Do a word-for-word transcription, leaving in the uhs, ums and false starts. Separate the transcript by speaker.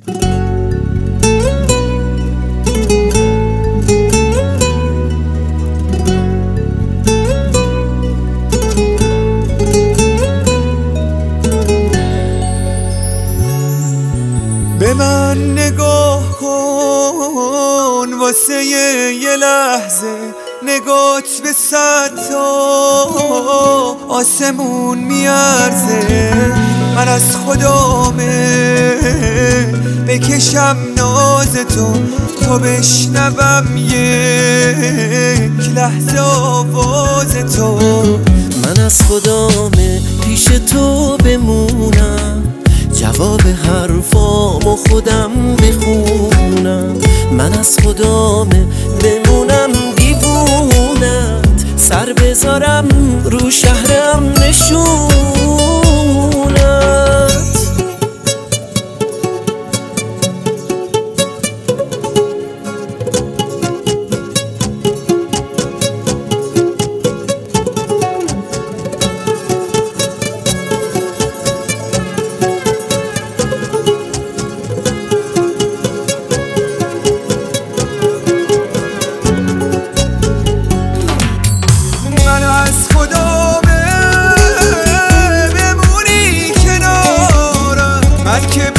Speaker 1: به من نگاه کن واسه یه لحظه، نگات به صد تا آسمون میارزه. من از خدامه بکشم ناز تو تا بشنوم یک لحظه آواز تو.
Speaker 2: من از خدامه پیش تو بمونم، جواب حرفامو خودم بخونم. من از خدامه بمونم دیوونت، سر بذارم رو شهرم نشونت.
Speaker 1: از خدامه بمونی کنارم، من که